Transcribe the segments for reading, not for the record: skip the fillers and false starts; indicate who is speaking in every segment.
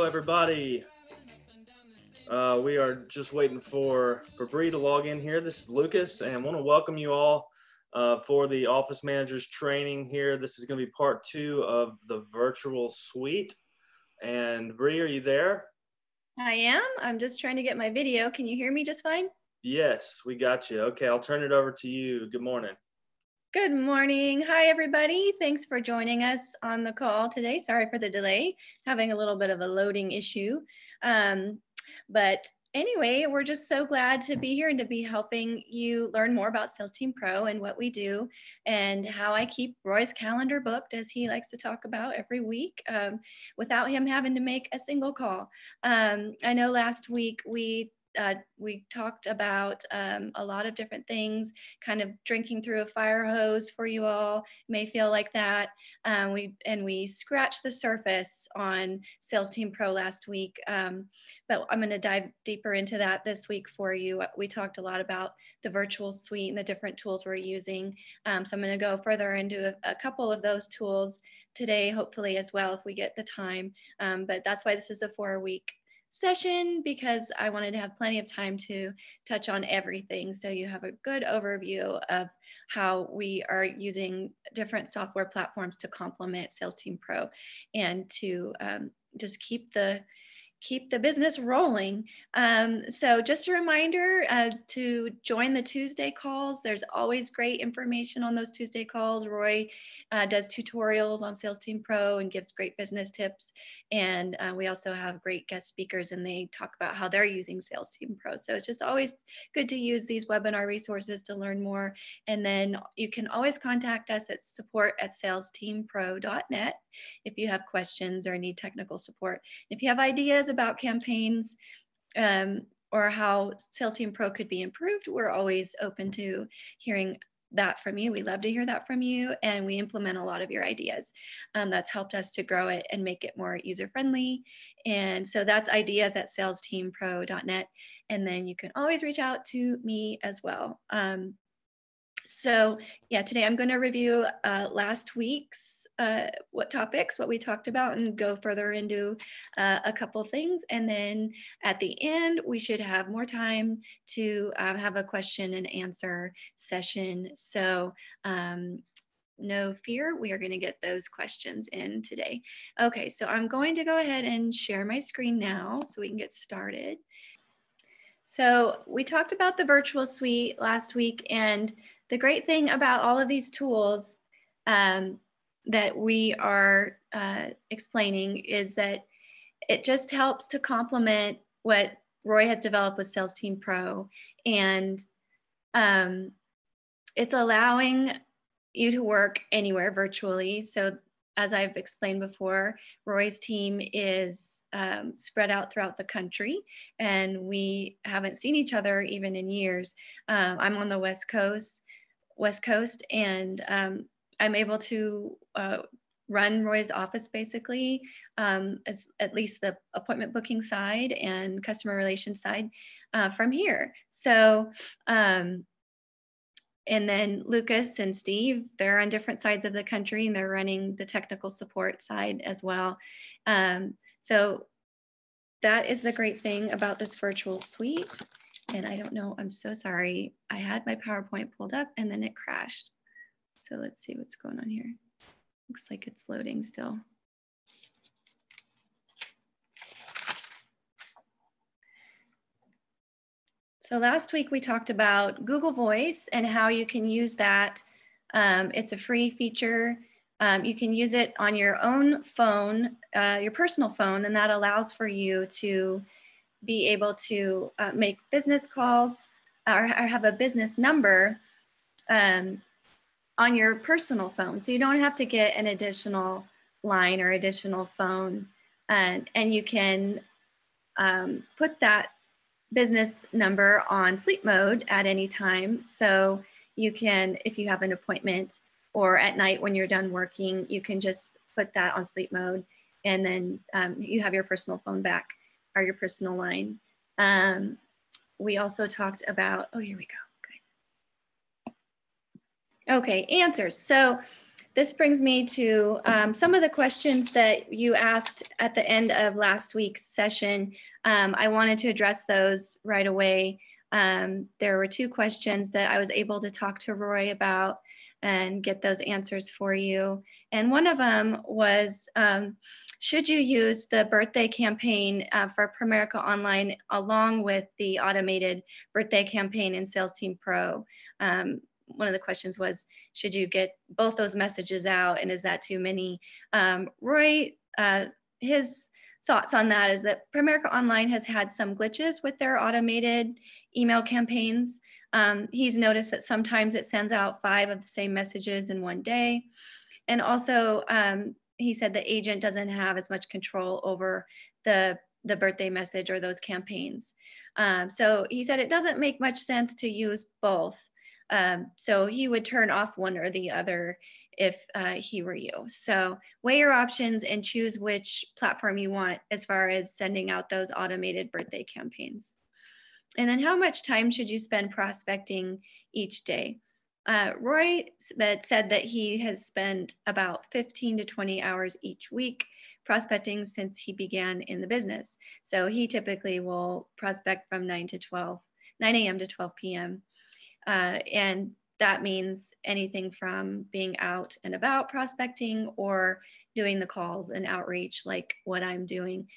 Speaker 1: everybody. We are just waiting for Bree to log in here. This is Lucas, and I want to welcome you all for the Office Managers training here. This is going to be part 2 of the virtual suite. And Bree, are you there?
Speaker 2: I am. I'm just trying to get my video. Can you hear me just fine?
Speaker 1: Yes, we got you. Okay, I'll turn it over to you. Good morning.
Speaker 2: Good morning. Hi, everybody. Thanks for joining us on the call today. Sorry for the delay, having a little bit of a loading issue. But anyway, we're just so glad to be here and to be helping you learn more about Sales Team Pro and what we do and how I keep Roy's calendar booked, as he likes to talk about every week, without him having to make a single call. I know last week we talked about a lot of different things, kind of drinking through a fire hose for you all. May feel like that. We scratched the surface on Sales Team Pro last week, but I'm going to dive deeper into that this week for you. We talked a lot about the virtual suite and the different tools we're using. So I'm going to go further into a couple of those tools today, hopefully as well, if we get the time. But that's why this is a 4-week session, because I wanted to have plenty of time to touch on everything, so you have a good overview of how we are using different software platforms to complement Sales Team Pro and to just keep the business rolling. So just a reminder to join the Tuesday calls. There's always great information on those Tuesday calls. Roy does tutorials on Sales Team Pro and gives great business tips. And we also have great guest speakers, and they talk about how they're using Sales Team Pro. So it's just always good to use these webinar resources to learn more. And then you can always contact us at support@salesteampro.net if you have questions or need technical support. If you have ideas about campaigns or how Sales Team Pro could be improved, we're always open to hearing that from you. We love to hear that from you, and we implement a lot of your ideas. That's helped us to grow it and make it more user-friendly. And so that's ideas@salesteampro.net. And then you can always reach out to me as well. So yeah, today I'm going to review last week's what we talked about and go further into a couple things. And then at the end, we should have more time to have a question and answer session. So no fear, we are going to get those questions in today. Okay, so I'm going to go ahead and share my screen now so we can get started. So we talked about the virtual suite last week, and the great thing about all of these tools that we are explaining is that it just helps to complement what Roy has developed with Sales Team Pro. And it's allowing you to work anywhere virtually. So as I've explained before, Roy's team is spread out throughout the country, and we haven't seen each other even in years. I'm on the West Coast, and I'm able to run Roy's office basically, as at least the appointment booking side and customer relations side from here. So, and then Lucas and Steve, they're on different sides of the country, and they're running the technical support side as well. So that is the great thing about this virtual suite. And I don't know, I'm so sorry. I had my PowerPoint pulled up and then it crashed. So let's see what's going on here. Looks like it's loading still. So last week we talked about Google Voice and how you can use that. It's a free feature. You can use it on your own phone, your personal phone, and that allows for you to be able to make business calls or have a business number on your personal phone. So you don't have to get an additional line or additional phone, and you can put that business number on sleep mode at any time. So you can, if you have an appointment or at night when you're done working, you can just put that on sleep mode, and then you have your personal phone back or your personal line. We also talked about, oh, here we go. Okay, answers. So this brings me to some of the questions that you asked at the end of last week's session. I wanted to address those right away. There were 2 questions that I was able to talk to Roy about and get those answers for you. And one of them was, should you use the birthday campaign for Primerica Online along with the automated birthday campaign in Sales Team Pro? One of the questions was, should you get both those messages out, and is that too many? Roy, his thoughts on that is that Primerica Online has had some glitches with their automated email campaigns. He's noticed that sometimes it sends out 5 of the same messages in one day. And also, he said the agent doesn't have as much control over the birthday message or those campaigns. So he said it doesn't make much sense to use both. So he would turn off one or the other if he were you. So weigh your options and choose which platform you want as far as sending out those automated birthday campaigns. And then how much time should you spend prospecting each day? Roy said that he has spent about 15 to 20 hours each week prospecting since he began in the business. So he typically will prospect from 9 a.m. to 12 p.m. And that means anything from being out and about prospecting or doing the calls and outreach like what I'm doing.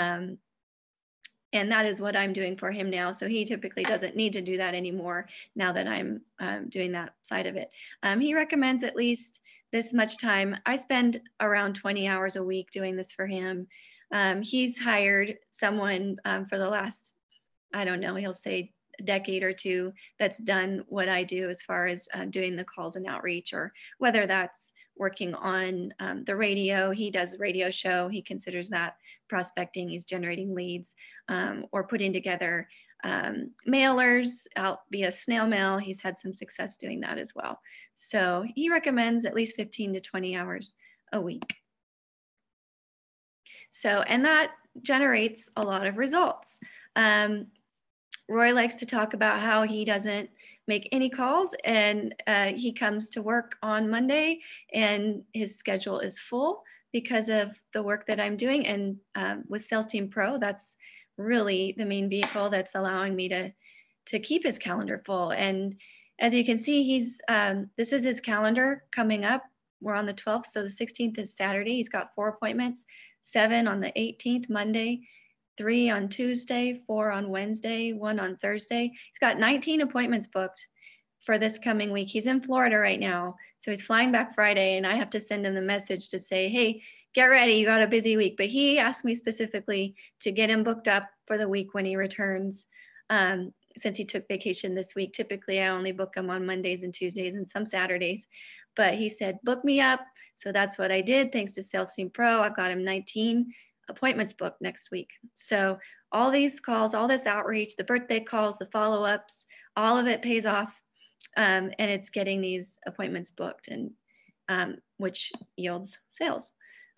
Speaker 2: And that is what I'm doing for him now. So he typically doesn't need to do that anymore now that I'm doing that side of it. He recommends at least this much time. I spend around 20 hours a week doing this for him. He's hired someone for the last, I don't know, he'll say a decade or 2 that's done what I do as far as doing the calls and outreach, or whether that's working on the radio. He does a radio show. He considers that prospecting. He's generating leads, or putting together mailers out via snail mail. He's had some success doing that as well. So he recommends at least 15 to 20 hours a week. So, and that generates a lot of results. Roy likes to talk about how he doesn't make any calls, and he comes to work on Monday and his schedule is full because of the work that I'm doing. And with Sales Team Pro, that's really the main vehicle that's allowing me to keep his calendar full. And as you can see, he's this is his calendar coming up. We're on the 12th, so the 16th is Saturday. He's got 4 appointments, 7 on the 18th, Monday, 3 on Tuesday, 4 on Wednesday, 1 on Thursday. He's got 19 appointments booked for this coming week. He's in Florida right now, so he's flying back Friday, and I have to send him the message to say, hey, get ready, you got a busy week. But he asked me specifically to get him booked up for the week when he returns, since he took vacation this week. Typically, I only book him on Mondays and Tuesdays and some Saturdays. But he said, book me up. So that's what I did. Thanks to Sales Team Pro, I've got him 19 appointments booked next week. So all these calls, all this outreach, the birthday calls, the follow-ups, all of it pays off, and it's getting these appointments booked, and which yields sales.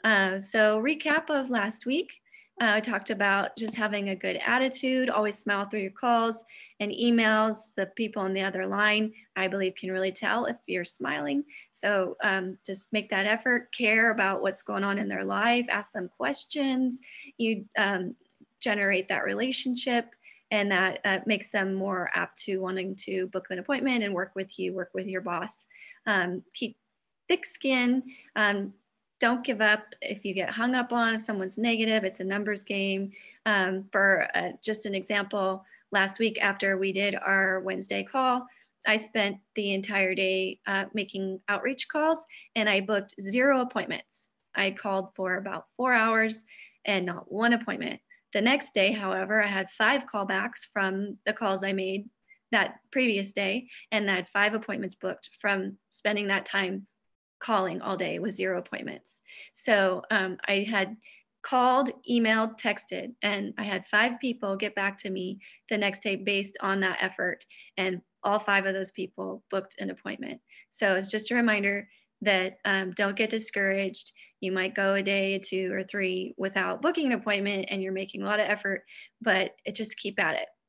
Speaker 2: So recap of last week, I talked about just having a good attitude, always smile through your calls and emails. The people on the other line, I believe, can really tell if you're smiling. So just make that effort, care about what's going on in their life, ask them questions. You generate that relationship, and that makes them more apt to wanting to book an appointment and work with you, work with your boss. Keep thick skin. Don't give up if you get hung up on, if someone's negative. It's a numbers game. For just an example, last week after we did our Wednesday call, I spent the entire day making outreach calls, and I booked 0 appointments. I called for about 4 hours and not 1 appointment. The next day, however, I had 5 callbacks from the calls I made that previous day, and I had 5 appointments booked from spending that time calling all day with 0 appointments. So I had called, emailed, texted, and I had 5 people get back to me the next day based on that effort. And all 5 of those people booked an appointment. So it's just a reminder that don't get discouraged. You might go a day, 2 or 3 without booking an appointment, and you're making a lot of effort, but just keep at it.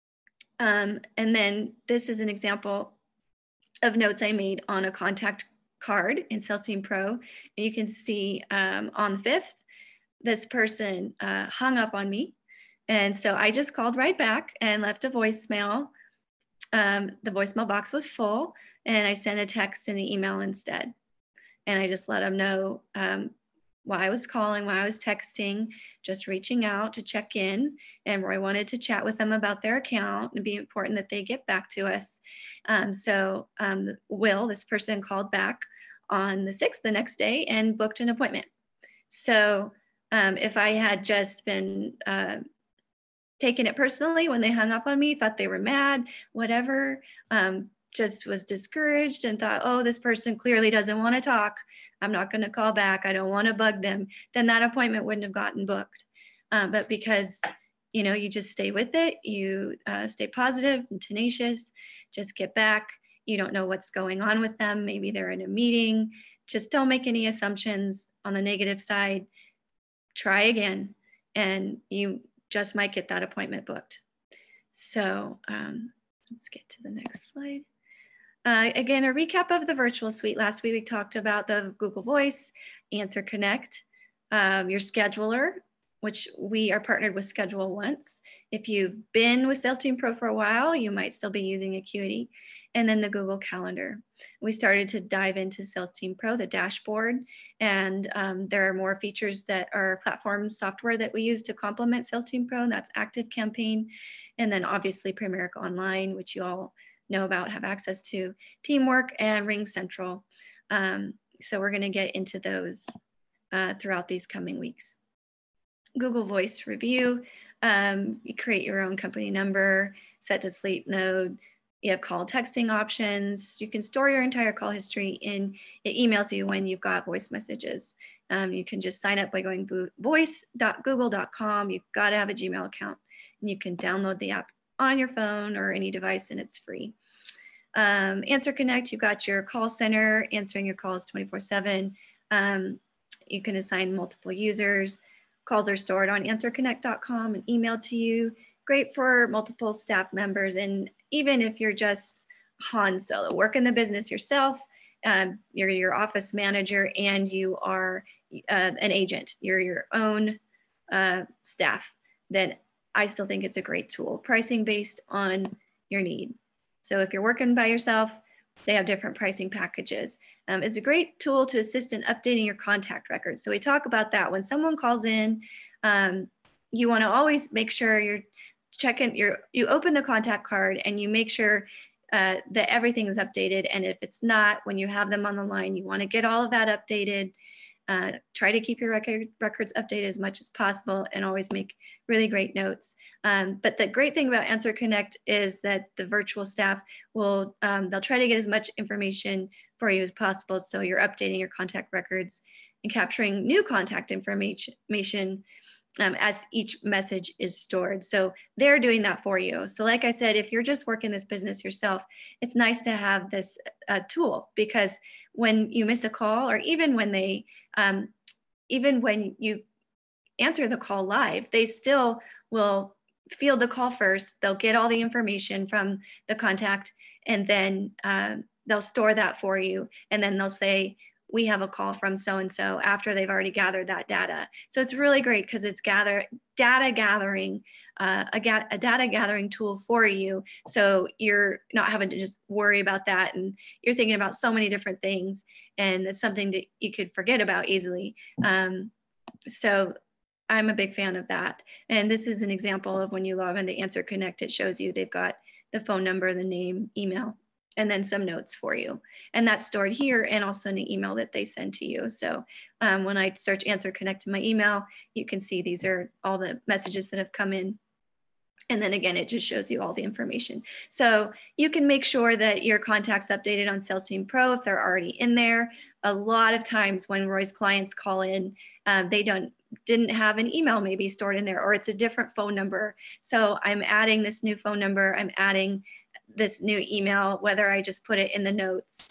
Speaker 2: And then this is an example of notes I made on a contact card in Sales Team Pro, and you can see on the 5th, this person hung up on me. And so I just called right back and left a voicemail. The voicemail box was full, and I sent a text and an email instead. And I just let them know why I was calling, why I was texting, just reaching out to check in. And Roy wanted to chat with them about their account and be important that they get back to us. Will, this person, called back on the 6th, the next day, and booked an appointment. So if I had just been taking it personally when they hung up on me, thought they were mad, whatever, just was discouraged and thought, oh, this person clearly doesn't want to talk, I'm not going to call back, I don't want to bug them, then that appointment wouldn't have gotten booked. But because, you know, you just stay with it, you stay positive and tenacious, just get back. You don't know what's going on with them. Maybe they're in a meeting. Just don't make any assumptions on the negative side. Try again, and you just might get that appointment booked. So let's get to the next slide. Again, a recap of the virtual suite. Last week we talked about the Google Voice, Answer Connect, your scheduler, which we are partnered with Schedule Once. If you've been with Sales Team Pro for a while, you might still be using Acuity. And then the Google Calendar. We started to dive into Sales Team Pro, the dashboard, and there are more features that are platform software that we use to complement Sales Team Pro, and that's ActiveCampaign. And then obviously Primerica Online, which you all know about, have access to, Teamwork, and RingCentral. So we're gonna get into those throughout these coming weeks. Google Voice Review, you create your own company number, set to sleep mode, you have call texting options, you can store your entire call history, and it emails you when you've got voice messages. You can just sign up by going voice.google.com, you've gotta have a Gmail account, and you can download the app on your phone or any device, and it's free. Answer Connect, you've got your call center answering your calls 24/7. You can assign multiple users. Calls are stored on answerconnect.com and emailed to you. Great for multiple staff members. And even if you're just Han Solo, work in the business yourself, you're your office manager and you are an agent, you're your own staff, then I still think it's a great tool. Pricing based on your need. So if you're working by yourself, they have different pricing packages. It's a great tool to assist in updating your contact records. So we talk about that. When someone calls in, you want to always make sure you're checking, you open the contact card and you make sure that everything is updated. And if it's not, when you have them on the line, you want to get all of that updated. Try to keep your records updated as much as possible and always make really great notes. But the great thing about Answer Connect is that the virtual staff will, they'll try to get as much information for you as possible. So you're updating your contact records and capturing new contact information as each message is stored. So they're doing that for you. So like I said, if you're just working this business yourself, it's nice to have this tool, because when you miss a call, or even when you answer the call live, they still will field the call first. They'll get all the information from the contact, and then they'll store that for you. And then they'll say, we have a call from so-and-so, after they've already gathered that data. So it's really great because it's a data gathering tool for you. So you're not having to just worry about that, and you're thinking about so many different things, and it's something that you could forget about easily. So I'm a big fan of that. And this is an example of when you log into Answer Connect, it shows you they've got the phone number, the name, email, and then some notes for you. And that's stored here, and also in the email that they send to you. So when I search Answer Connect in my email, you can see these are all the messages that have come in. And then again, it just shows you all the information. So you can make sure that your contact's updated on Sales Team Pro if they're already in there. A lot of times when Roy's clients call in, they didn't have an email maybe stored in there, or it's a different phone number. So I'm adding this new phone number, I'm adding this new email, whether I just put it in the notes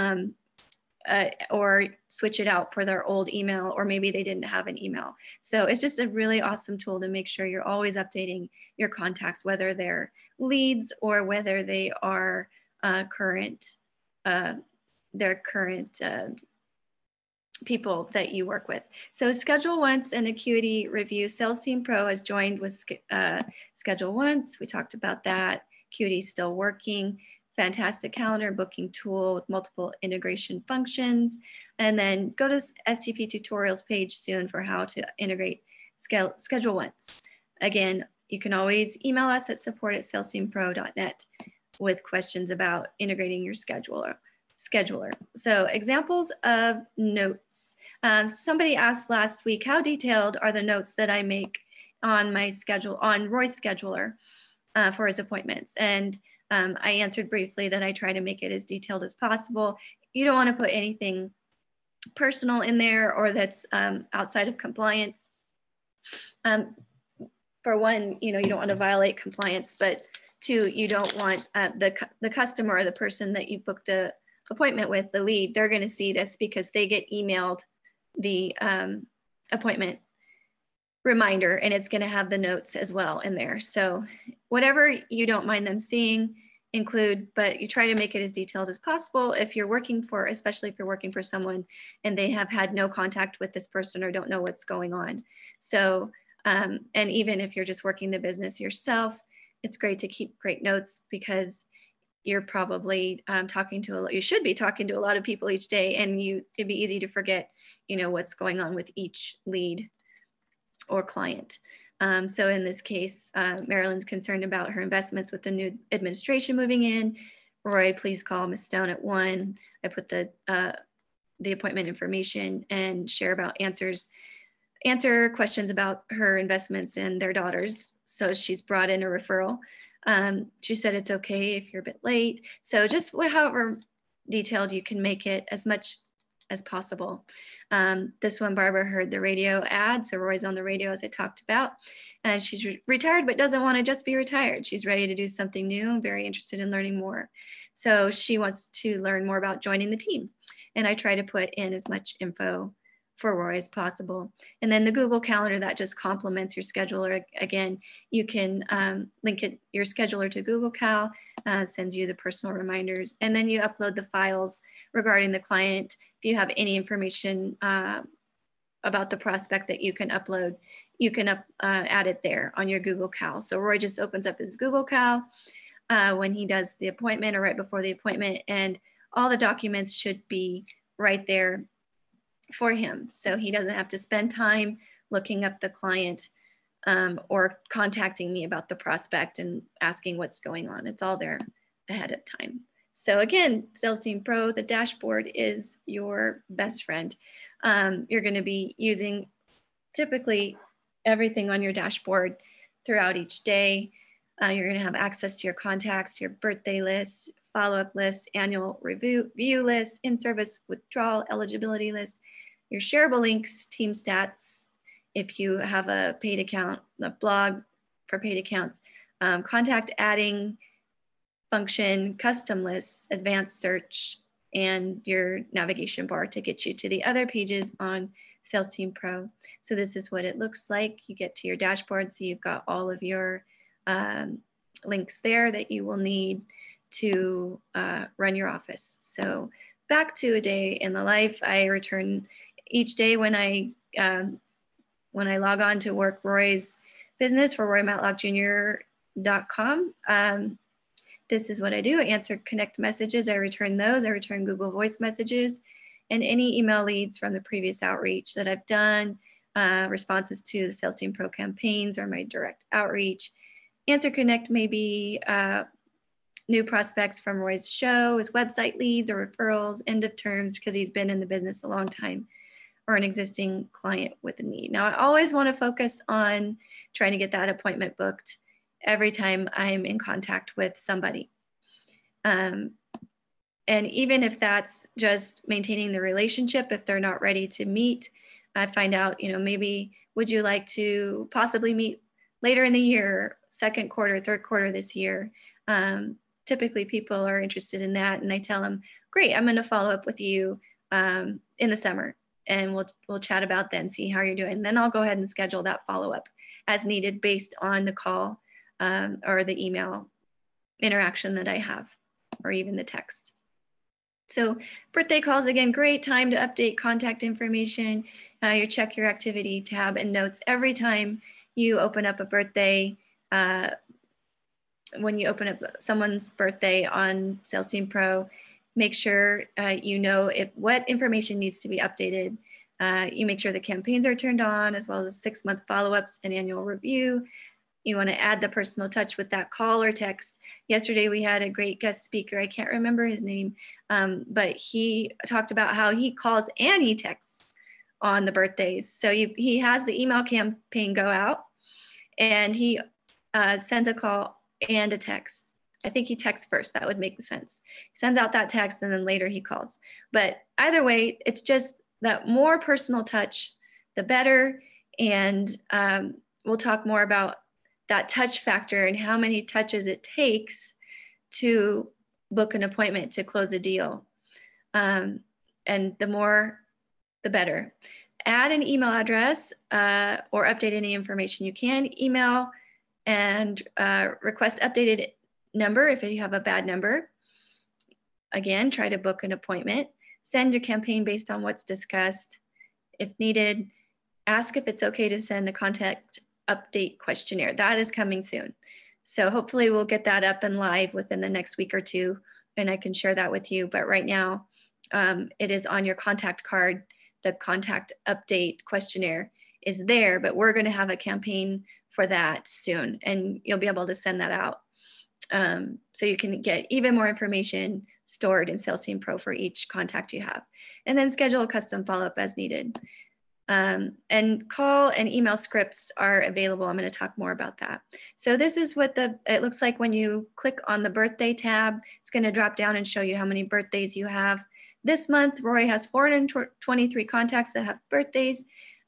Speaker 2: or switch it out for their old email, or maybe they didn't have an email. So it's just a really awesome tool to make sure you're always updating your contacts, whether they're leads or whether they are current their current people that you work with. So Schedule Once and Acuity Review. Sales Team Pro has joined with Schedule Once. We talked about that. Acuity is still working. Fantastic calendar booking tool with multiple integration functions. And then go to STP tutorials page soon for how to integrate Schedule Once. Again, you can always email us at support@salesteampro.net with questions about integrating your scheduler. So examples of notes. Somebody asked last week, how detailed are the notes that I make on my schedule, on Roy's scheduler for his appointments? And I answered briefly that I try to make it as detailed as possible. You don't want to put anything personal in there or that's outside of compliance. For one, you don't want to violate compliance, but two, you don't want the customer or the person that you booked the appointment with, the lead, they're going to see this because they get emailed the appointment reminder, and it's going to have the notes as well in there. So whatever you don't mind them seeing, include, but you try to make it as detailed as possible if you're working for, especially if you're working for someone and they have had no contact with this person or don't know what's going on. So, and even if you're just working the business yourself, it's great to keep great notes because you're probably you should be talking to a lot of people each day, and it'd be easy to forget, what's going on with each lead or client. So in this case, Marilyn's concerned about her investments with the new administration moving in. Roy, please call Ms. Stone at 1. I put the appointment information and share answer questions about her investments and their daughters. So she's brought in a referral. She said it's okay if you're a bit late. So just however detailed you can make it, as much as possible. This one, Barbara heard the radio ad. So Roy's on the radio, as I talked about. And she's retired, but doesn't want to just be retired. She's ready to do something new and very interested in learning more. So she wants to learn more about joining the team. And I try to put in as much info for Roy as possible. And then the Google Calendar, that just complements your scheduler. Again, you can link your scheduler to Google Cal, sends you the personal reminders, and then you upload the files regarding the client. If you have any information about the prospect that you can upload, you can add it there on your Google Cal. So Roy just opens up his Google Cal when he does the appointment or right before the appointment, and all the documents should be right there for him. So he doesn't have to spend time looking up the client or contacting me about the prospect and asking what's going on. It's all there ahead of time. So again, Sales Team Pro, the dashboard is your best friend. You're going to be using typically everything on your dashboard throughout each day. You're going to have access to your contacts, your birthday list, follow-up list, annual review list, in-service withdrawal eligibility list, your shareable links, team stats, if you have a paid account, a blog for paid accounts, contact adding function, custom lists, advanced search, and your navigation bar to get you to the other pages on Sales Team Pro. So this is what it looks like. You get to your dashboard, so you've got all of your links there that you will need to run your office. So back to a day in the life. I return each day when I log on to work Roy's business for roymatlockjr.com. This is what I do. I answer Connect messages. I return those. I return Google Voice messages and any email leads from the previous outreach that I've done, responses to the Sales Team Pro campaigns or my direct outreach. Answer Connect may be new prospects from Roy's show, his website leads or referrals, end of terms because he's been in the business a long time, or an existing client with a need. Now, I always want to focus on trying to get that appointment booked every time I'm in contact with somebody. And even if that's just maintaining the relationship, if they're not ready to meet, I find out, maybe would you like to possibly meet later in the year, second quarter, third quarter this year? Typically people are interested in that, and I tell them, great, I'm going to follow up with you in the summer, and we'll chat about then, see how you're doing. Then I'll go ahead and schedule that follow-up as needed based on the call or the email interaction that I have, or even the text. So birthday calls, again, great time to update contact information, you check your activity tab and notes every time you open up a birthday. When you open up someone's birthday on Sales Team Pro, make sure you know what information needs to be updated. You make sure the campaigns are turned on, as well as 6-month follow-ups and annual review. You want to add the personal touch with that call or text. Yesterday, we had a great guest speaker. I can't remember his name, but he talked about how he calls and he texts on the birthdays. So he has the email campaign go out, and he sends a call and a text. I think he texts first. That would make sense. He sends out that text, and then later he calls. But either way, it's just that more personal touch, the better. And we'll talk more about that touch factor and how many touches it takes to book an appointment to close a deal. And the more, the better. Add an email address or update any information you can. Email and request updated number if you have a bad number. Again, try to book an appointment. Send your campaign based on what's discussed. If needed, ask if it's okay to send the contact update questionnaire. That is coming soon. So hopefully we'll get that up and live within the next week or two, and I can share that with you. But right now, it is on your contact card. The contact update questionnaire is there, but we're going to have a campaign for that soon, and you'll be able to send that out. So you can get even more information stored in Sales Team Pro for each contact you have, and then schedule a custom follow-up as needed. And call and email scripts are available. I'm going to talk more about that. So this is what it looks like when you click on the birthday tab. It's going to drop down and show you how many birthdays you have. This month, Roy has 423 contacts that have birthdays.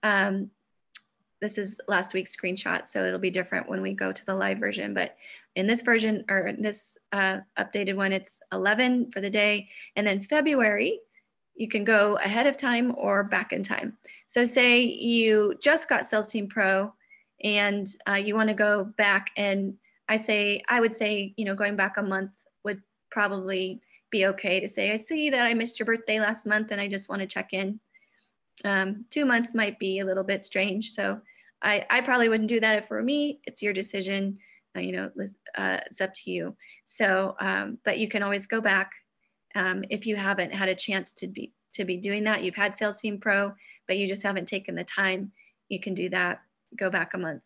Speaker 2: This is last week's screenshot, so it'll be different when we go to the live version. But in this version, or in this updated one, it's 11 for the day. And then February, you can go ahead of time or back in time. So say you just got Sales Team Pro and you want to go back, and I would say, going back a month would probably be okay to say, I see that I missed your birthday last month and I just want to check in. 2 months might be a little bit strange. So I probably wouldn't do that if it were me. It's your decision. It's up to you. So, but you can always go back. If you haven't had a chance to be doing that, you've had Sales Team Pro, but you just haven't taken the time, you can do that, go back a month.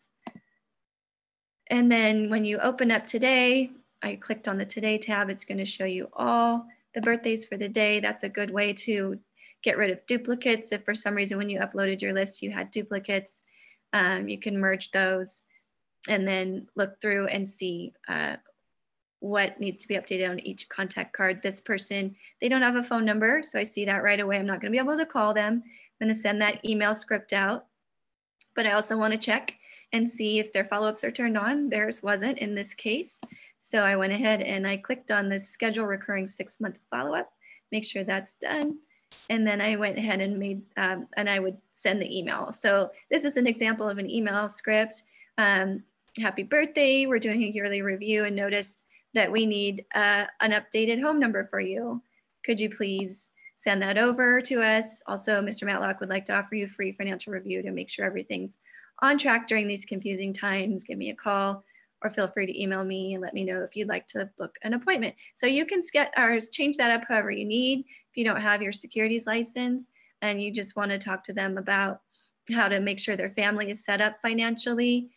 Speaker 2: And then when you open up today, I clicked on the Today tab, it's going to show you all the birthdays for the day. That's a good way to get rid of duplicates. If for some reason when you uploaded your list, you had duplicates, you can merge those and then look through and see what needs to be updated on each contact card. This person, they don't have a phone number, so I see that right away. I'm not going to be able to call them. I'm going to send that email script out, but I also want to check and see if their follow-ups are turned on. Theirs wasn't in this case. So I went ahead and I clicked on this schedule recurring 6-month follow-up, make sure that's done. And then I went ahead and made, and I would send the email. So this is an example of an email script. Happy birthday, we're doing a yearly review and notice that we need an updated home number for you. Could you please send that over to us? Also, Mr. Matlock would like to offer you a free financial review to make sure everything's on track during these confusing times. Give me a call or feel free to email me and let me know if you'd like to book an appointment. So you can change that up however you need. If you don't have your securities license and you just want to talk to them about how to make sure their family is set up financially,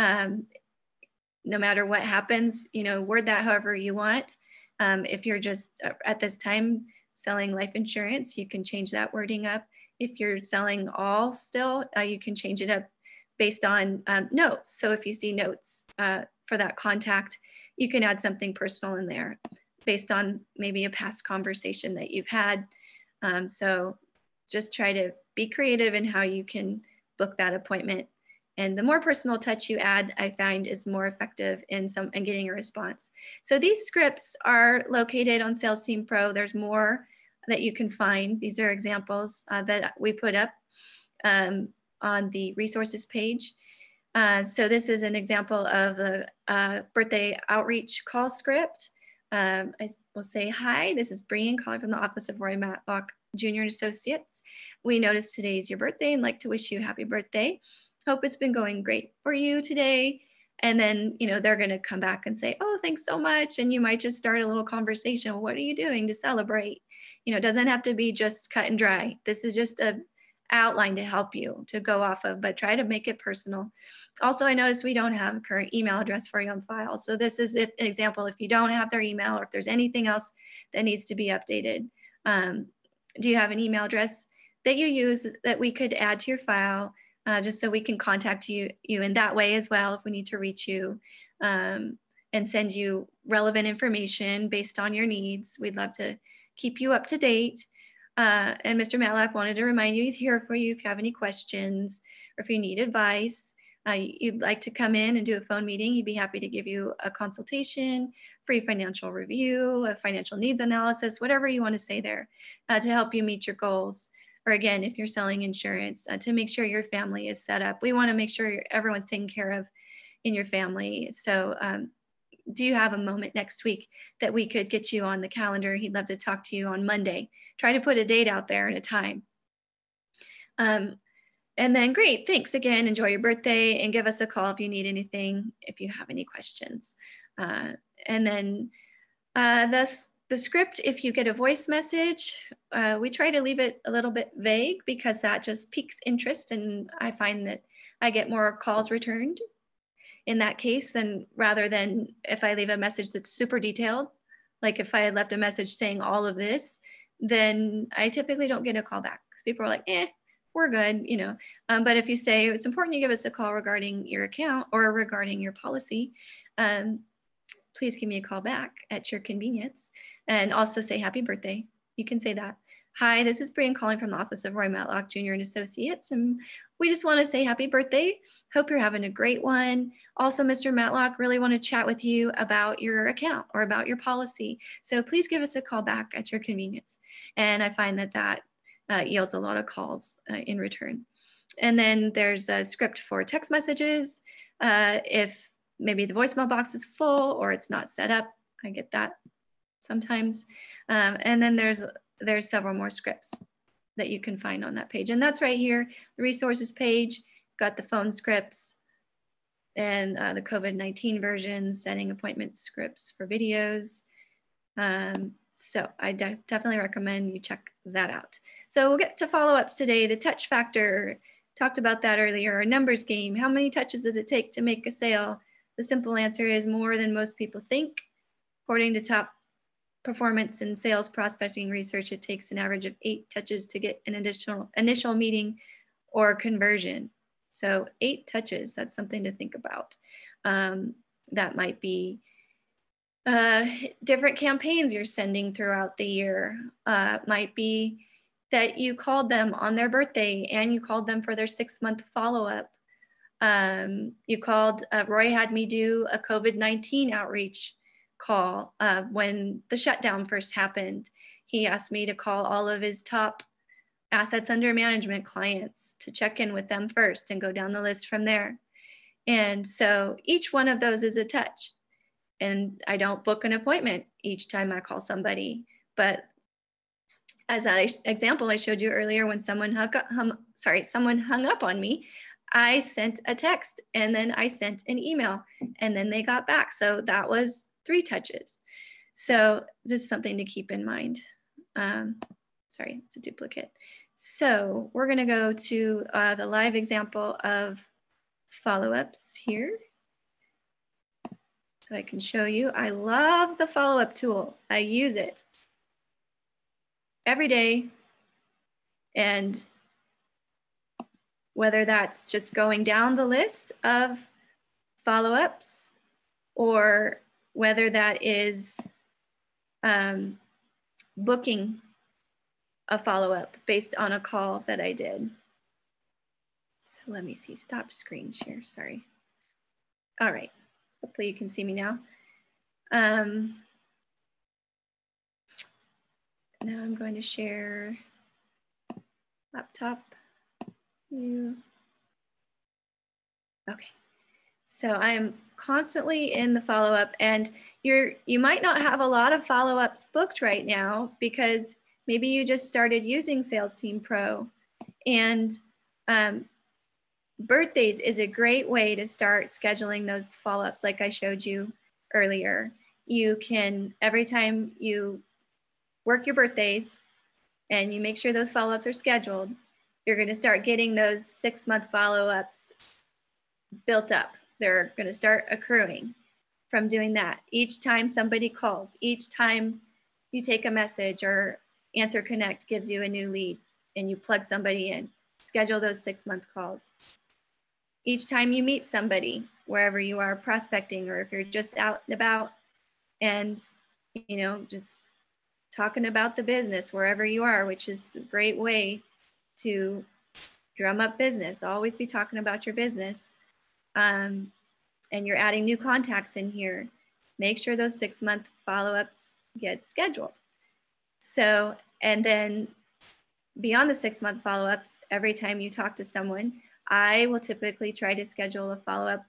Speaker 2: no matter what happens, word that however you want. If you're just at this time selling life insurance, you can change that wording up. If you're selling all still, you can change it up based on notes. So if you see notes for that contact, you can add something personal in there based on maybe a past conversation that you've had. So just try to be creative in how you can book that appointment. And the more personal touch you add, I find is more effective in getting a response. So these scripts are located on Sales Team Pro. There's more that you can find. These are examples that we put up on the resources page. So this is an example of the birthday outreach call script. I will say, hi, this is Brian calling from the office of Roy Matlock Jr. and Associates. We noticed today is your birthday and like to wish you a happy birthday. Hope it's been going great for you today. And then, you know, they're going to come back and say, oh, thanks so much. And you might just start a little conversation. Well, what are you doing to celebrate? You know, it doesn't have to be just cut and dry. This is just a outline to help you to go off of, but try to make it personal. Also, I noticed we don't have a current email address for you on file. So this is an example if you don't have their email or if there's anything else that needs to be updated. Do you have an email address that you use that we could add to your file just so we can contact you in that way as well if we need to reach you and send you relevant information based on your needs. We'd love to keep you up to date. And Mr. Matlock wanted to remind you he's here for you if you have any questions or if you need advice. You'd like to come in and do a phone meeting, he'd be happy to give you a consultation, free financial review, a financial needs analysis, whatever you want to say there to help you meet your goals. Or again, if you're selling insurance, to make sure your family is set up. We want to make sure everyone's taken care of in your family. So do you have a moment next week that we could get you on the calendar? He'd love to talk to you on Monday. Try to put a date out there and a time. And then great, thanks again. Enjoy your birthday and give us a call if you need anything, if you have any questions. And then the script, if you get a voice message, we try to leave it a little bit vague because that just piques interest. And I find that I get more calls returned in that case than rather than if I leave a message that's super detailed. Like if I had left a message saying all of this, then I typically don't get a call back because people are like, we're good, you know. But if you say it's important you give us a call regarding your account or regarding your policy, please give me a call back at your convenience and also say happy birthday. You can say that. Hi, this is Brian calling from the office of Roy Matlock Jr. and Associates. And we just want to say happy birthday. Hope you're having a great one. Also, Mr. Matlock, really want to chat with you about your account or about your policy. So please give us a call back at your convenience. And I find that yields a lot of calls in return. And then there's a script for text messages. If maybe the voicemail box is full or it's not set up, I get that sometimes. And then there's several more scripts that you can find on that page. And that's right here, the resources page, got the phone scripts and the COVID-19 version, setting appointment scripts for videos. So I definitely recommend you check that out. So we'll get to follow-ups today. The touch factor, talked about that earlier, a numbers game. How many touches does it take to make a sale? The simple answer is more than most people think. According to top performance and sales prospecting research, it takes an average of 8 touches to get an initial meeting or conversion. So 8 touches, that's something to think about. That might be different campaigns you're sending throughout the year. Might be that you called them on their birthday and you called them for their 6-month follow-up. You called, Roy had me do a COVID-19 outreach call when the shutdown first happened. He asked me to call all of his top assets under management clients to check in with them first and go down the list from there. And so each one of those is a touch. And I don't book an appointment each time I call somebody. But as an example I showed you earlier, when someone hung up on me, I sent a text and then I sent an email and then they got back. So that was 3 touches. So just something to keep in mind. Sorry, it's a duplicate. So we're going to go to the live example of follow-ups here. So I can show you. I love the follow-up tool. I use it every day. And whether that's just going down the list of follow-ups or whether that is booking a follow-up based on a call that I did. So let me see, stop screen share, sorry. All right, hopefully you can see me now. Now I'm going to share laptop view. Okay, so I'm constantly in the follow-up, and you might not have a lot of follow-ups booked right now because maybe you just started using Sales Team Pro, and birthdays is a great way to start scheduling those follow-ups like I showed you earlier. You can, every time you work your birthdays and you make sure those follow-ups are scheduled, you're going to start getting those 6-month follow-ups built up. They're going to start accruing from doing that. Each time somebody calls, each time you take a message or Answer Connect gives you a new lead and you plug somebody in, schedule those 6-month calls. Each time you meet somebody, wherever you are prospecting, or if you're just out and about and, you know, just talking about the business wherever you are, which is a great way to drum up business. Always be talking about your business. And you're adding new contacts in here. Make sure those 6-month follow-ups get scheduled. So, and then beyond the 6-month follow-ups, every time you talk to someone, I will typically try to schedule a follow-up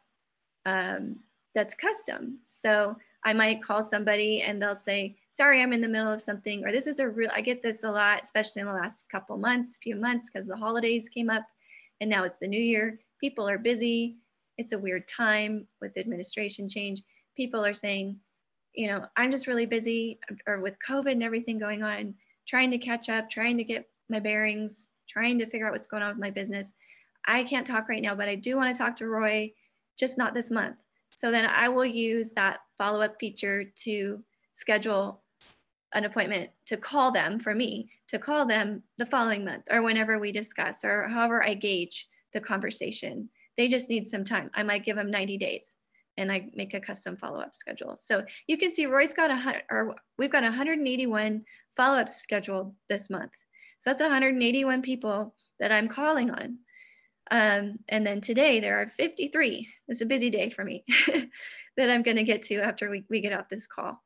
Speaker 2: that's custom. So I might call somebody and they'll say, sorry, I'm in the middle of something, or this is a real, I get this a lot, especially in the last few months, because the holidays came up and now it's the new year. People are busy. It's a weird time with administration change. People are saying, you know, I'm just really busy, or with COVID and everything going on, trying to catch up, trying to get my bearings, trying to figure out what's going on with my business. I can't talk right now, but I do want to talk to Roy, just not this month. So then I will use that follow-up feature to schedule an appointment to call them, for me, to call them the following month or whenever we discuss, or however I gauge the conversation. They just need some time. I might give them 90 days and I make a custom follow-up schedule. So you can see Roy's got we've got 181 follow-ups scheduled this month. So that's 181 people that I'm calling on. And then today there are 53. It's a busy day for me that I'm going to get to after we get off this call.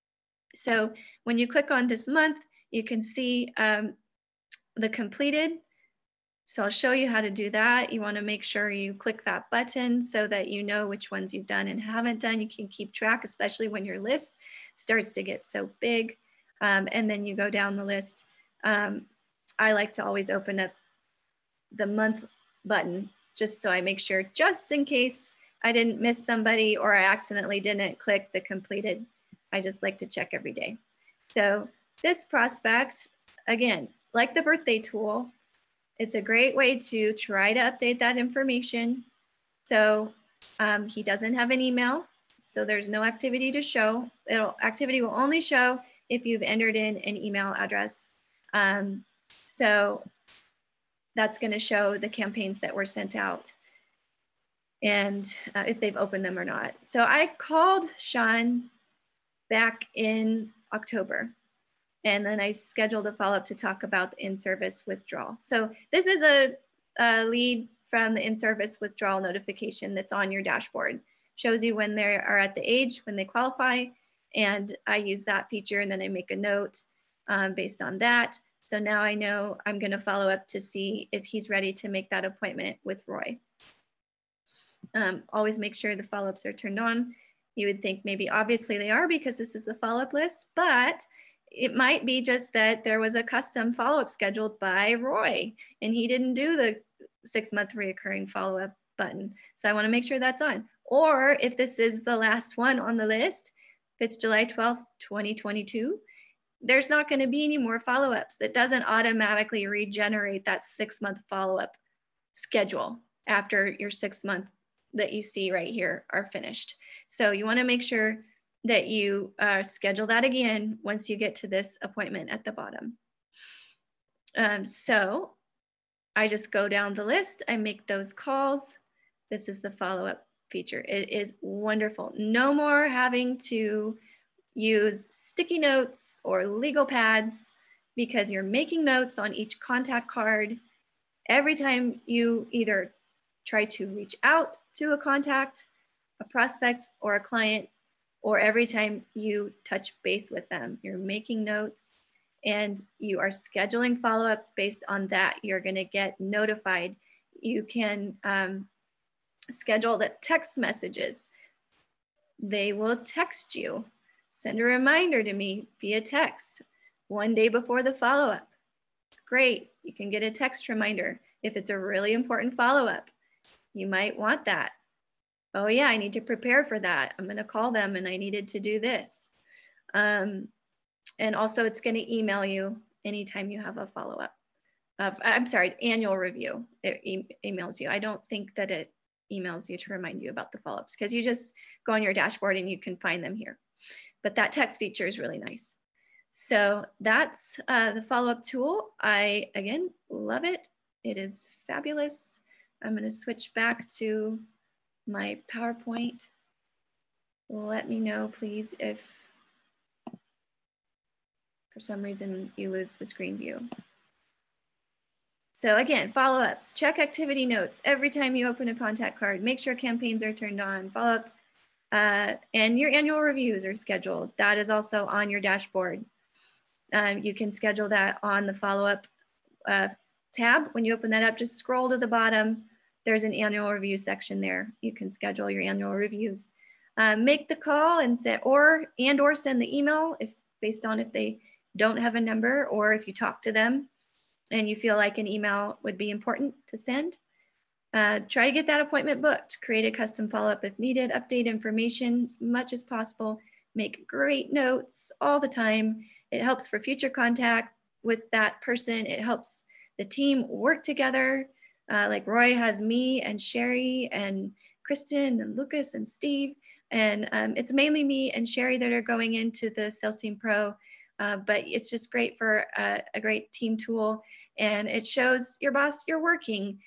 Speaker 2: So when you click on this month, you can see the completed. So I'll show you how to do that. You want to make sure you click that button so that you know which ones you've done and haven't done. You can keep track, especially when your list starts to get so big. And then you go down the list. I like to always open up the month button just so I make sure, just in case I didn't miss somebody or I accidentally didn't click the completed. I just like to check every day. So this prospect, again, like the birthday tool, it's a great way to try to update that information. So he doesn't have an email, so there's no activity to show. Activity will only show if you've entered in an email address. So that's going to show the campaigns that were sent out and if they've opened them or not. So I called Sean back in October, and then I scheduled a follow-up to talk about the in-service withdrawal. So this is a lead from the in-service withdrawal notification that's on your dashboard. Shows you when they are at the age, when they qualify, and I use that feature and then I make a note based on that. So now I know I'm going to follow up to see if he's ready to make that appointment with Roy. Always make sure the follow-ups are turned on. You would think maybe obviously they are because this is the follow-up list, but it might be just that there was a custom follow-up scheduled by Roy and he didn't do the 6-month reoccurring follow-up button. So I want to make sure that's on. Or if this is the last one on the list, if it's July 12th, 2022, there's not going to be any more follow-ups. It doesn't automatically regenerate that 6-month follow-up schedule after your 6-month that you see right here are finished. So you want to make sure that you schedule that again once you get to this appointment at the bottom. So I just go down the list, I make those calls. This is the follow-up feature. It is wonderful. No more having to use sticky notes or legal pads because you're making notes on each contact card. Every time you either try to reach out to a contact, a prospect, or a client, or every time you touch base with them, you're making notes and you are scheduling follow-ups based on that. You're going to get notified. You can schedule the text messages. they will text you. Send a reminder to me via text 1 day before the follow-up. It's great. You can get a text reminder if it's a really important follow-up. You might want that. Oh yeah, I need to prepare for that. I'm going to call them and I needed to do this. And also it's going to email you anytime you have a follow-up. I'm sorry, annual review. It emails you. I don't think that it emails you to remind you about the follow-ups because you just go on your dashboard and you can find them here. But that text feature is really nice. So that's the follow-up tool. I, again, love it. It is fabulous. I'm going to switch back to my PowerPoint. Let me know, please, if for some reason you lose the screen view. So again, follow-ups, check activity notes every time you open a contact card. Make sure campaigns are turned on, follow up, and your annual reviews are scheduled. That is also on your dashboard. You can schedule that on the follow-up tab. When you open that up, just scroll to the bottom. There's an annual review section there. You can schedule your annual reviews. Make the call and send or send the email if based on if they don't have a number or if you talk to them and you feel like an email would be important to send. Try to get that appointment booked. Create a custom follow-up if needed. Update information as much as possible. Make great notes all the time. It helps for future contact with that person. It helps the team work together. Like Roy has me and Sherry and Kristen and Lucas and Steve. And it's mainly me and Sherry that are going into the Sales Team Pro. But it's just great for a great team tool. And it shows your boss you're working.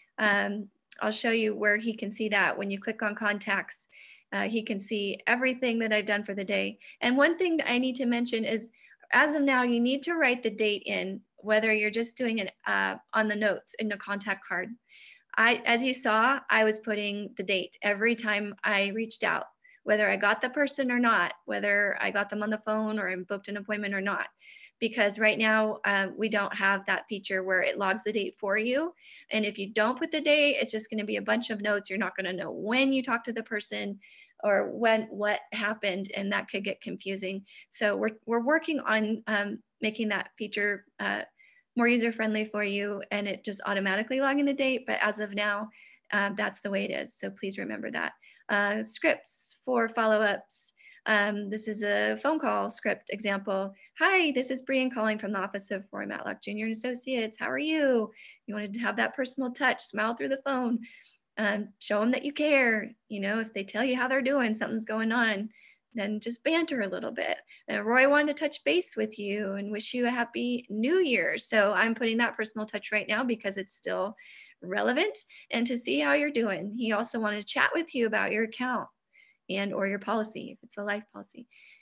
Speaker 2: I'll show you where he can see that. When you click on contacts, he can see everything that I've done for the day. And one thing that I need to mention is, as of now, you need to write the date in, whether you're just doing it on the notes in the contact card. As you saw, I was putting the date every time I reached out, whether I got the person or not, whether I got them on the phone or I booked an appointment or not. Because right now we don't have that feature where it logs the date for you. And if you don't put the date, it's just going to be a bunch of notes. You're not going to know when you talked to the person or what happened, and that could get confusing. So we're working on making that feature more user-friendly for you, and it just automatically logging the date. But as of now, that's the way it is. So please remember that. Scripts for follow-ups. This is a phone call script example. Hi, this is Brian calling from the office of Roy Matlock Jr. and Associates. How are you? You wanted to have that personal touch, smile through the phone, show them that you care. You know, if they tell you how they're doing, something's going on, then just banter a little bit. Roy wanted to touch base with you and wish you a happy new year. So I'm putting that personal touch right now because it's still relevant and to see how you're doing. He also wanted to chat with you about your account and or your policy, if it's a life policy.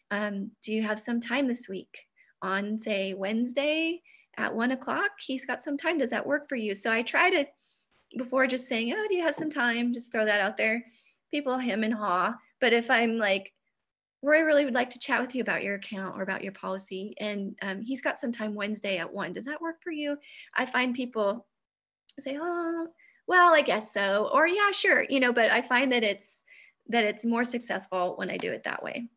Speaker 2: Do you have some time this week on, say, Wednesday at 1 o'clock? He's got some time. Does that work for you? So I try to, before just saying, oh, do you have some time? Just throw that out there. People hem and haw. But if I'm like, Roy really would like to chat with you about your account or about your policy, and he's got some time Wednesday at 1. Does that work for you? I find people say, oh, well, I guess so. Or yeah, sure. You know, but I find that it's more successful when I do it that way.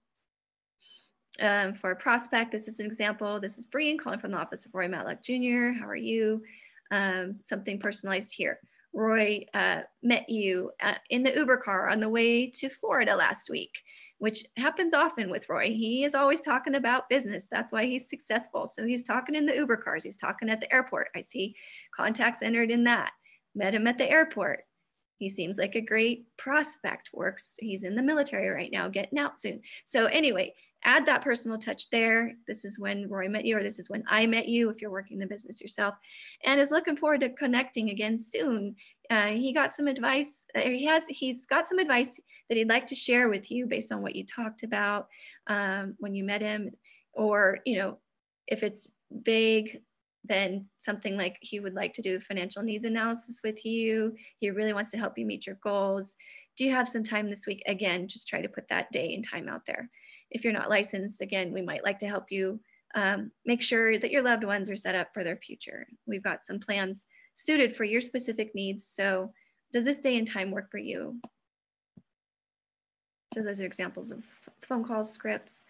Speaker 2: For a prospect, this is an example. This is Brian calling from the office of Roy Matlock Jr. How are you? Something personalized here. Roy met you in the Uber car on the way to Florida last week, which happens often with Roy. He is always talking about business. That's why he's successful. So he's talking in the Uber cars. He's talking at the airport. I see contacts entered in that. Met him at the airport. He seems like a great prospect. He's in the military right now, getting out soon. So anyway, add that personal touch there. This is when Roy met you, or this is when I met you if you're working the business yourself, and is looking forward to connecting again soon. He got some advice. He's got some advice that he'd like to share with you based on what you talked about when you met him, or if it's vague, then something like he would like to do a financial needs analysis with you. He really wants to help you meet your goals. Do you have some time this week? Again, just try to put that day and time out there. If you're not licensed, again, we might like to help you make sure that your loved ones are set up for their future. We've got some plans suited for your specific needs. So does this day and time work for you? So those are examples of phone call scripts.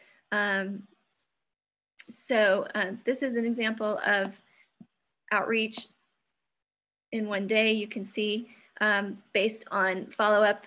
Speaker 2: This is an example of outreach in one day. You can see based on follow-up,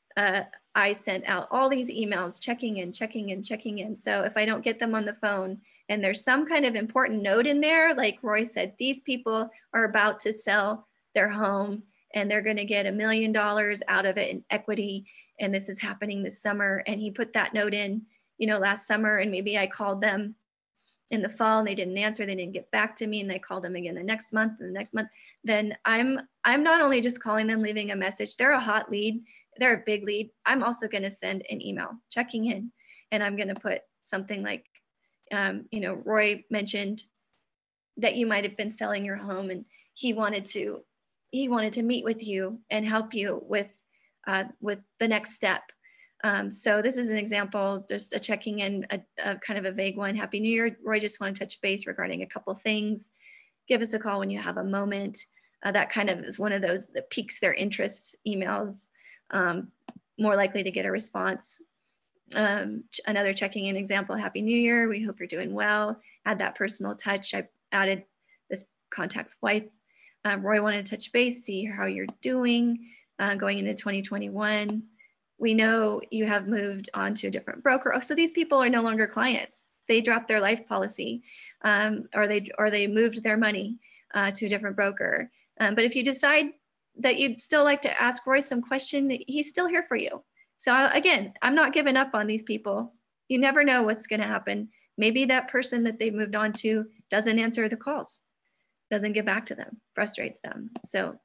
Speaker 2: I sent out all these emails, checking in. So if I don't get them on the phone and there's some kind of important note in there, like Roy said, these people are about to sell their home and they're going to get $1 million out of it in equity. And this is happening this summer. And he put that note in, you know, last summer, and maybe I called them in the fall and they didn't answer, they didn't get back to me, and they called them again the next month and the next month. Then I'm not only just calling them, leaving a message, they're a hot lead, they're a big lead. I'm also going to send an email checking in, and I'm going to put something like, you know, Roy mentioned that you might have been selling your home and he wanted to meet with you and help you with the next step. So this is an example, just a checking in, a kind of a vague one. Happy New Year. Roy, just want to touch base regarding a couple things. Give us a call when you have a moment. That kind of is one of those that piques their interest emails, more likely to get a response. Another checking in example, Happy New Year. We hope you're doing well. Add that personal touch. I added this contact's wife. Roy wanted to touch base, see how you're doing going into 2021. We know you have moved on to a different broker. Oh, so these people are no longer clients. They dropped their life policy, or they moved their money to a different broker. But if you decide that you'd still like to ask Roy some question, he's still here for you. So again, I'm not giving up on these people. You never know what's going to happen. Maybe that person that they've moved on to doesn't answer the calls, doesn't get back to them, frustrates them. So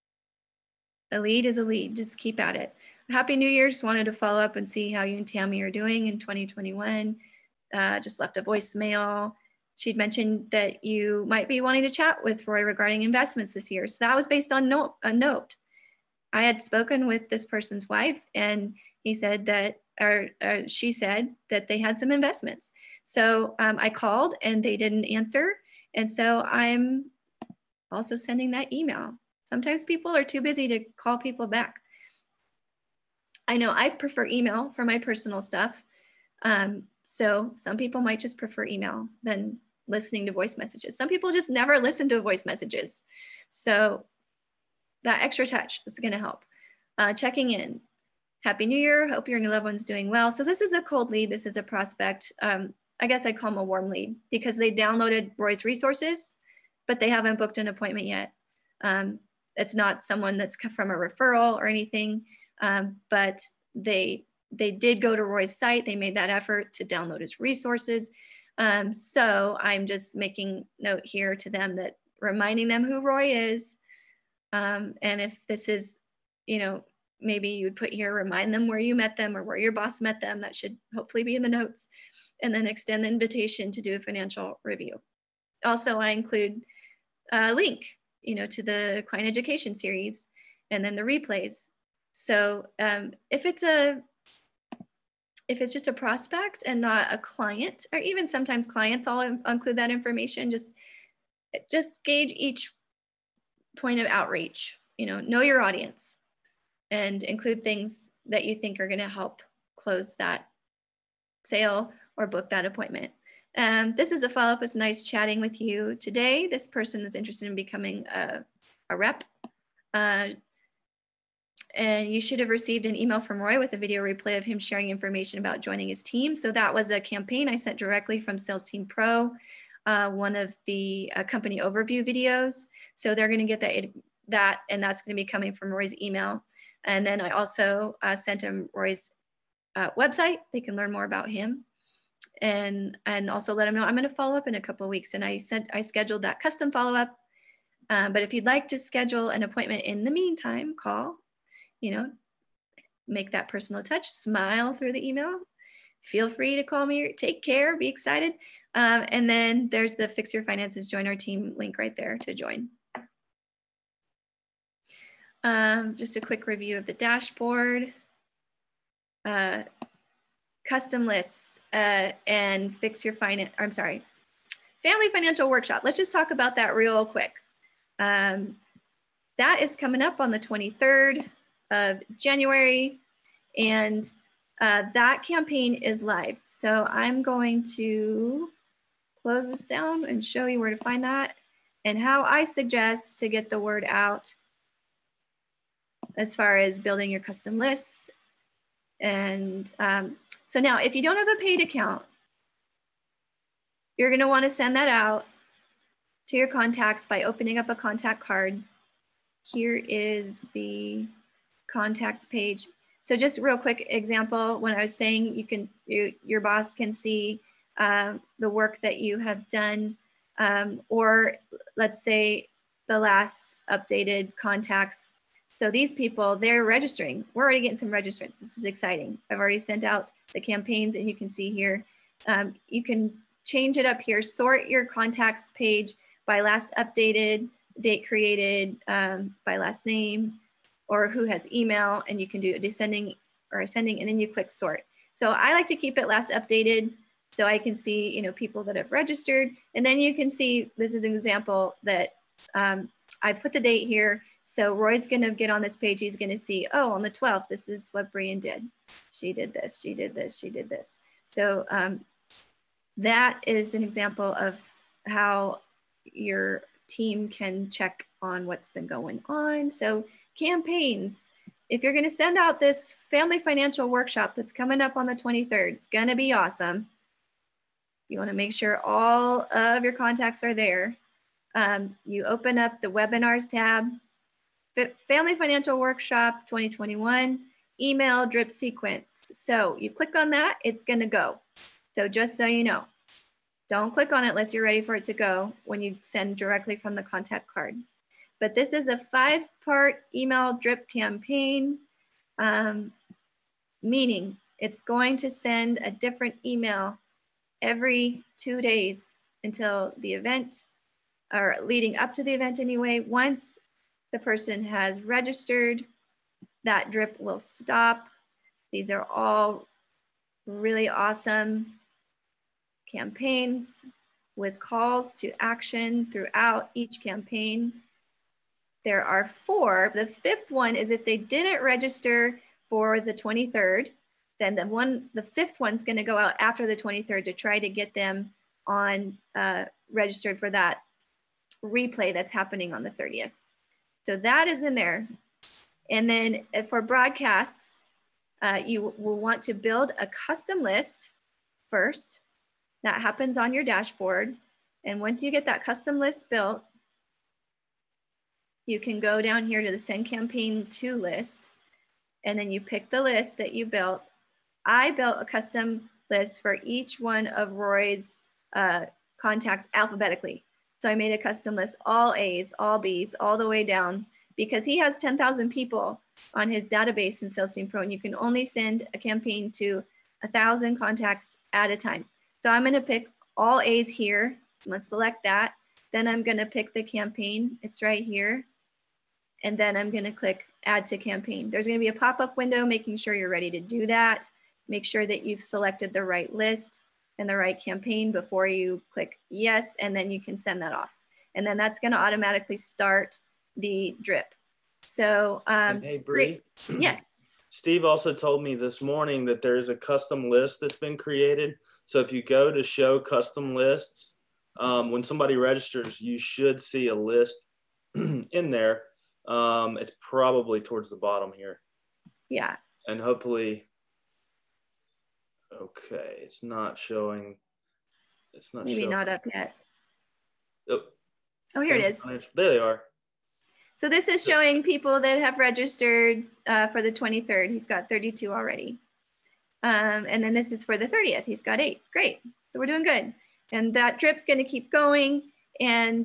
Speaker 2: a lead is a lead. Just keep at it. Happy New Year. Just wanted to follow up and see how you and Tammy are doing in 2021. Just left a voicemail. She'd mentioned that you might be wanting to chat with Roy regarding investments this year. So that was based on a note. I had spoken with this person's wife, and he said that, or she said that they had some investments. So I called and they didn't answer. And so I'm also sending that email. Sometimes people are too busy to call people back. I know I prefer email for my personal stuff. So some people might just prefer email than listening to voice messages. Some people just never listen to voice messages. So that extra touch is going to help. Checking in. Happy New Year. Hope your new loved one's doing well. So this is a cold lead. This is a prospect. I guess I'd call them a warm lead because they downloaded Roy's resources, but they haven't booked an appointment yet. It's not someone that's from a referral or anything, but they did go to Roy's site. They made that effort to download his resources. So I'm just making note here to them that reminding them who Roy is. And if this is, you know, maybe you would put here, remind them where you met them or where your boss met them. That should hopefully be in the notes. And then extend the invitation to do a financial review. Also, I include a link, you know, to the client education series and then the replays. So if it's just a prospect and not a client, or even sometimes clients, I'll include that information. Just gauge each point of outreach, you know your audience, and include things that you think are going to help close that sale or book that appointment. This is a follow-up. It's nice chatting with you today. This person is interested in becoming a rep. And you should have received an email from Roy with a video replay of him sharing information about joining his team. So that was a campaign I sent directly from Sales Team Pro, one of the company overview videos. So they're going to get that, and that's going to be coming from Roy's email. And then I also sent him Roy's website. They can learn more about him, and also let him know I'm going to follow up in a couple of weeks. And I scheduled that custom follow-up. But if you'd like to schedule an appointment in the meantime, call, you know, make that personal touch, smile through the email. Feel free to call me. Take care. Be excited. And then there's the Fix Your Finances, Join Our Team link right there to join. Just a quick review of the dashboard. Custom lists and Fix Your Finance. I'm sorry, Family Financial Workshop. Let's just talk about that real quick. That is coming up on the 23rd of January, and that campaign is live. So I'm going to close this down and show you where to find that and how I suggest to get the word out as far as building your custom lists. And so now if you don't have a paid account, you're going to want to send that out to your contacts by opening up a contact card. Here is the contacts page. So just real quick example, when I was saying your boss can see the work that you have done, or let's say the last updated contacts. So these people, they're registering. We're already getting some registrants. This is exciting. I've already sent out the campaigns, and you can see here, you can change it up here, sort your contacts page by last updated, date created, by last name, or who has email, and you can do a descending or ascending, and then you click sort. So I like to keep it last updated so I can see, you know, people that have registered, and then you can see, this is an example that I put the date here. So Roy's gonna get on this page, he's gonna see, oh, on the 12th, this is what Brian did. She did this, she did this, she did this. So that is an example of how your team can check on what's been going on. So campaigns, if you're going to send out this family financial workshop that's coming up on the 23rd, it's going to be awesome. You want to make sure all of your contacts are there. You open up the webinars tab, family financial workshop 2021, email drip sequence. So you click on that, it's going to go. So just so you know, don't click on it unless you're ready for it to go when you send directly from the contact card. But this is a 5-part email drip campaign, meaning it's going to send a different email every 2 days until the event, or leading up to the event anyway. Once the person has registered, that drip will stop. These are all really awesome campaigns with calls to action throughout each campaign. There are 4. The 5th one is if they didn't register for the 23rd, then the 5th one's going to go out after the 23rd to try to get them on registered for that replay that's happening on the 30th. So that is in there. And then for broadcasts, you will want to build a custom list first. That happens on your dashboard. And once you get that custom list built, you can go down here to the send campaign to list, and then you pick the list that you built. I built a custom list for each one of Roy's contacts alphabetically. So I made a custom list, all A's, all B's, all the way down, because he has 10,000 people on his database in Sales Team Pro, and you can only send a campaign to 1,000 contacts at a time. So I'm gonna pick all A's here. I'm gonna select that. Then I'm gonna pick the campaign. It's right here. And then I'm gonna click add to campaign. There's gonna be a pop-up window making sure you're ready to do that. Make sure that you've selected the right list and the right campaign before you click yes, and then you can send that off. And then that's gonna automatically start the drip. So
Speaker 1: hey, Bree.
Speaker 2: Yes.
Speaker 1: Steve also told me this morning that there's a custom list that's been created. So if you go to show custom lists, when somebody registers, you should see a list in there. It's probably towards the bottom here.
Speaker 2: Yeah.
Speaker 1: And hopefully, okay, it's not showing. It's not
Speaker 2: maybe
Speaker 1: showing.
Speaker 2: Not up yet.
Speaker 1: Oh,
Speaker 2: here it is.
Speaker 1: There they are.
Speaker 2: So this is showing people that have registered for the 23rd. He's got 32 already. And then this is for the 30th. He's got 8. Great. So we're doing good. And that drip's going to keep going, and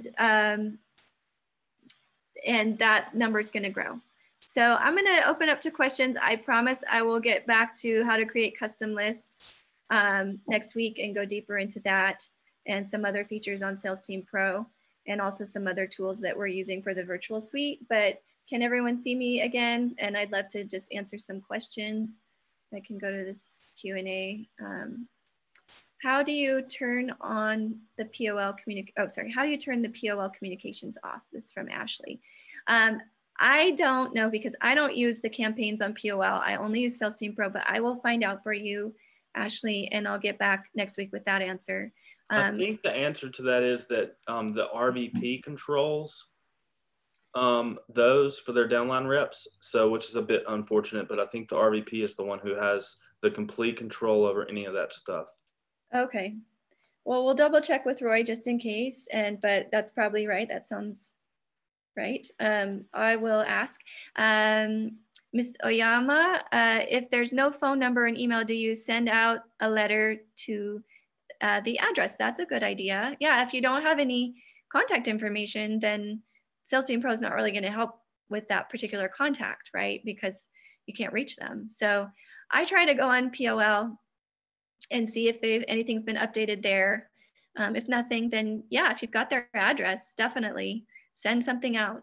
Speaker 2: that number is going to grow. So I'm going to open up to questions. I promise I will get back to how to create custom lists next week and go deeper into that and some other features on Sales Team Pro, and also some other tools that we're using for the virtual suite. But can everyone see me again? And I'd love to just answer some questions. I can go to this Q&A. How do you turn on the POL how do you turn the POL communications off? This is from Ashley. I don't know because I don't use the campaigns on POL. I only use Sales Team Pro, but I will find out for you, Ashley, and I'll get back next week with that answer.
Speaker 1: I think the answer to that is that the RVP controls those for their downline reps, so which is a bit unfortunate, but I think the RVP is the one who has the complete control over any of that stuff.
Speaker 2: Okay. Well, we'll double check with Roy just in case, but that's probably right. That sounds right. I will ask. Ms. Oyama, if there's no phone number and email, do you send out a letter to the address? That's a good idea. Yeah, if you don't have any contact information, then Sales Team Pro is not really going to help with that particular contact, right? Because you can't reach them. So I try to go on POL and see if anything's been updated there. If nothing, then yeah, if you've got their address, definitely send something out.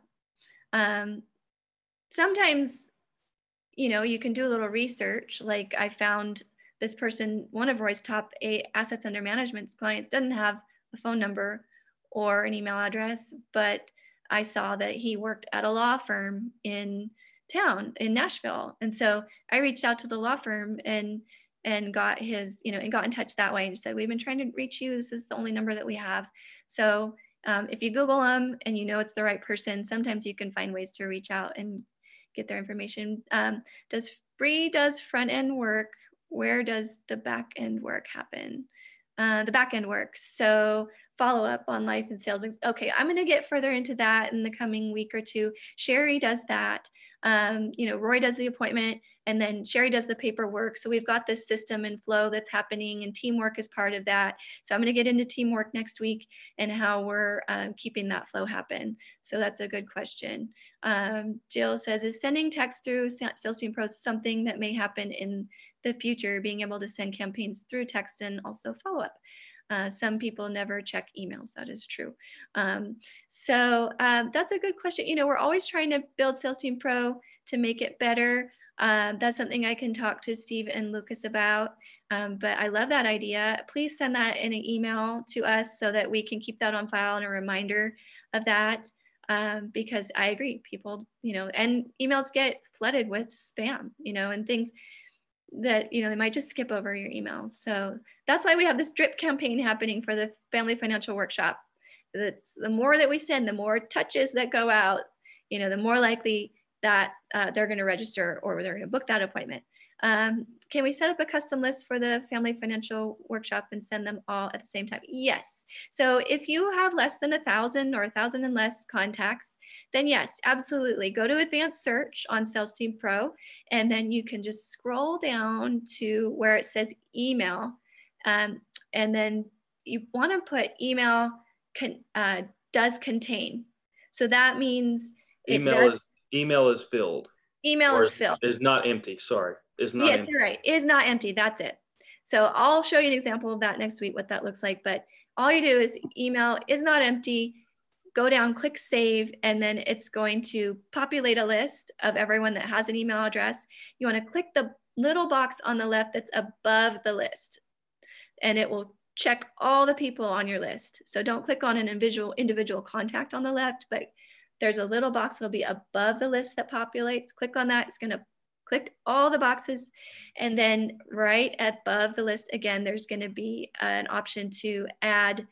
Speaker 2: Sometimes, you know, you can do a little research. Like I found this person, one of Roy's top 8 assets under management clients doesn't have a phone number or an email address, but I saw that he worked at a law firm in town in Nashville. And so I reached out to the law firm and got his, you know, and got in touch that way and said, we've been trying to reach you. This is the only number that we have. So if you Google them and you know it's the right person, sometimes you can find ways to reach out and get their information. Does front end work? Where does the back end work happen? The back end work. So follow up on life and sales. Okay, I'm going to get further into that in the coming week or two. Sherry does that. You know, Roy does the appointment and then Sherry does the paperwork. So we've got this system and flow that's happening and teamwork is part of that. So I'm going to get into teamwork next week and how we're keeping that flow happen. So that's a good question. Jill says, is sending text through Sales Team Pro something that may happen in the future, being able to send campaigns through text and also follow up? Some people never check emails. That is true. So that's a good question. You know, we're always trying to build Sales Team Pro to make it better. That's something I can talk to Steve and Lucas about. But I love that idea. Please send that in an email to us so that we can keep that on file and a reminder of that. Because I agree, people, you know, and emails get flooded with spam, you know, and things that, you know, they might just skip over your emails. So that's why we have this drip campaign happening for the Family Financial Workshop. That's the more that we send, the more touches that go out, you know, the more likely that they're going to register or they're going to book that appointment. Can we set up a custom list for the Family Financial Workshop and send them all at the same time? Yes. So if you have less than 1,000 or 1,000 and less contacts, then yes, absolutely. Go to advanced search on Sales Team Pro, and then you can just scroll down to where it says email. And then you want to put email does contain. So that means
Speaker 1: email is filled.
Speaker 2: Email is filled.
Speaker 1: Is not empty. Sorry. Is not
Speaker 2: yes,
Speaker 1: empty.
Speaker 2: You're right. Is not empty. That's it. So I'll show you an example of that next week, what that looks like. But all you do is email is not empty. Go down, click save, and then it's going to populate a list of everyone that has an email address. You want to click the little box on the left that's above the list, and it will check all the people on your list. So don't click on an individual contact on the left, but there's a little box that'll be above the list that populates. Click on that. It's going to click all the boxes. And then right above the list, again, there's going to be an option to add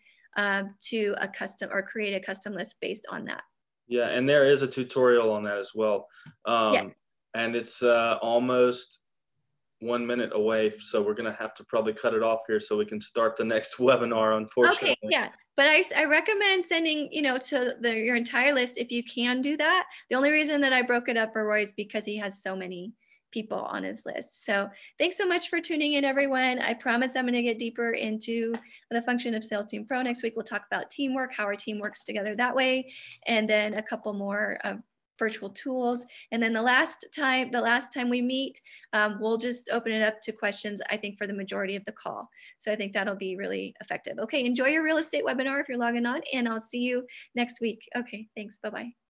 Speaker 2: to a custom or create a custom list based on that.
Speaker 1: Yeah, and there is a tutorial on that as well.
Speaker 2: Yes.
Speaker 1: And it's almost 1 minute away, so we're going to have to probably cut it off here so we can start the next webinar, unfortunately.
Speaker 2: Okay, yeah, but I recommend sending, you know, to your entire list if you can do that. The only reason that I broke it up for Roy is because he has so many people on his list. So thanks so much for tuning in, everyone. I promise I'm going to get deeper into the function of Sales Team Pro. Next week, we'll talk about teamwork, how our team works together that way, and then a couple more virtual tools. And then the last time we meet, we'll just open it up to questions, I think, for the majority of the call. So I think that'll be really effective. Okay, enjoy your real estate webinar if you're logging on, and I'll see you next week. Okay, thanks. Bye-bye.